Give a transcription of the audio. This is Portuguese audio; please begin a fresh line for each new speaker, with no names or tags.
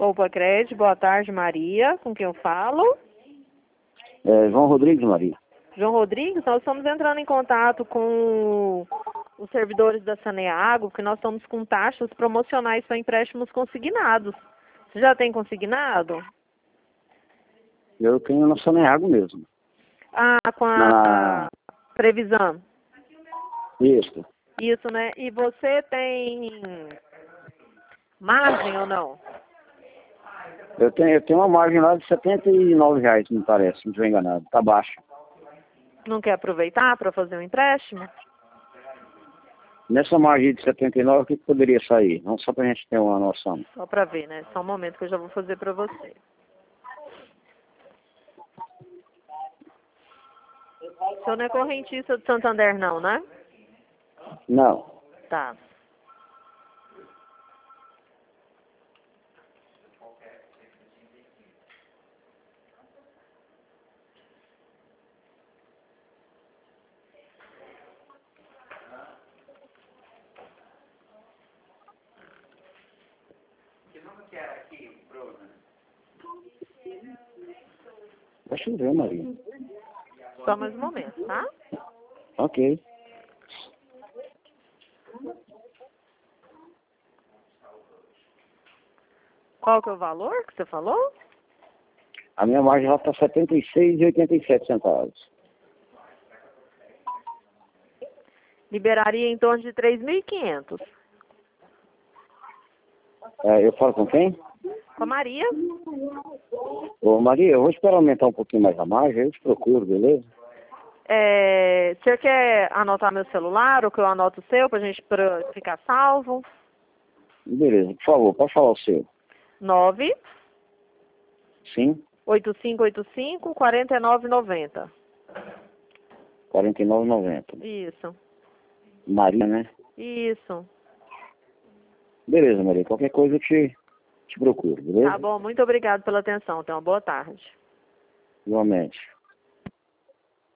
Opa Crédito, boa tarde, Maria. Com quem eu falo?
João Rodrigues, Maria.
João Rodrigues, nós estamos entrando em contato com os servidores da Saneago, porque nós estamos com taxas promocionais para empréstimos consignados. Você já tem consignado?
Eu tenho na Saneago mesmo.
Ah, com a previsão.
Isso.
Isso, né? E você tem margem ou não?
Eu tenho uma margem lá de R$ 79, me parece, se não estou enganado. Tá baixa.
Não quer aproveitar para fazer um empréstimo?
Nessa margem de 79, o que poderia sair? Não só para a gente ter uma noção.
Só para ver, né? Só um momento que eu já vou fazer para você. O senhor não é correntista do Santander, não, né?
Não.
Tá.
Deixa eu ver, Maria.
Só mais um momento, tá?
Ok.
Qual que é o valor que você falou?
A minha margem lá está R$ 76,87.
Liberaria em torno de 3.500.
Eu falo com quem?
Com a Maria?
Ô, Maria, eu vou esperar aumentar um pouquinho mais a margem, eu te procuro, beleza?
Você quer anotar meu celular ou que eu anoto o seu pra gente ficar salvo?
Beleza, por favor, pode falar o seu.
9
Sim,
8585 4990.
49,90.
Isso.
Maria, né?
Isso.
Beleza, Maria, qualquer coisa eu te procuro, beleza?
Tá bom, muito obrigado pela atenção. Tenha uma boa tarde.
Igualmente.